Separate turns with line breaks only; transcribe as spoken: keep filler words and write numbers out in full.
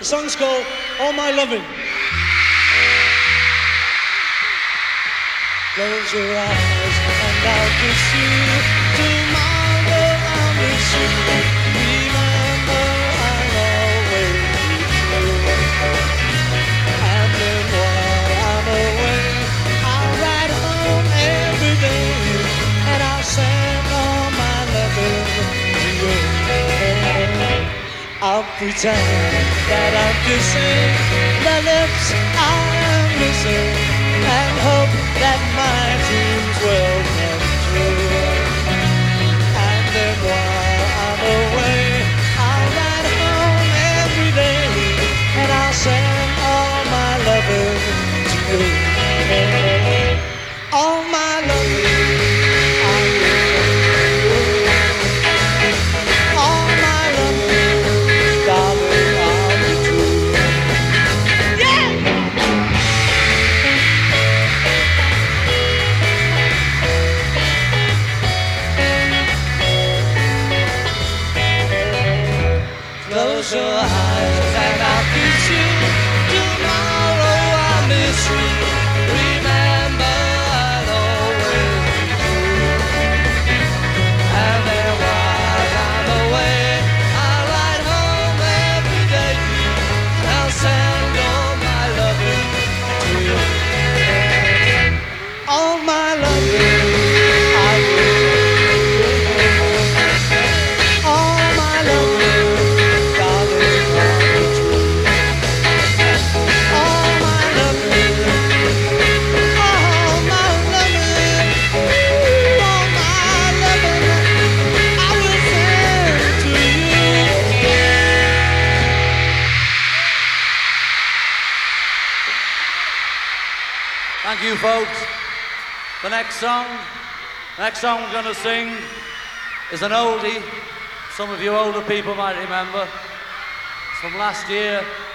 The song's called All My Loving. Close your eyes and I'll kiss you. Tomorrow I'll miss you. Remember I'll always be true. And then while I'm away, I'll ride home every day, and I'll send all my loving to you. I'll pretend that I'm kissing the lips I am missing, and hope that my dreams will come true. And then while I'm away, I'll ride home every day, and I'll send all my loving to you. All my loving, I will. All my loving, darling, I'll be true. Yeah! Close your eyes and I'll kiss you. Tomorrow I'll miss you. Remember I'll always be true. And then while I'm away, I'll ride home every day. I'll send all my loving to you. All my loving I will. All my loving, darling, I'll be true. All my loving, all my loving, all my loving, I will send to you.
Thank you, folks. The next song, next song we're going to sing is an oldie. Some of you older people might remember. It's from last year.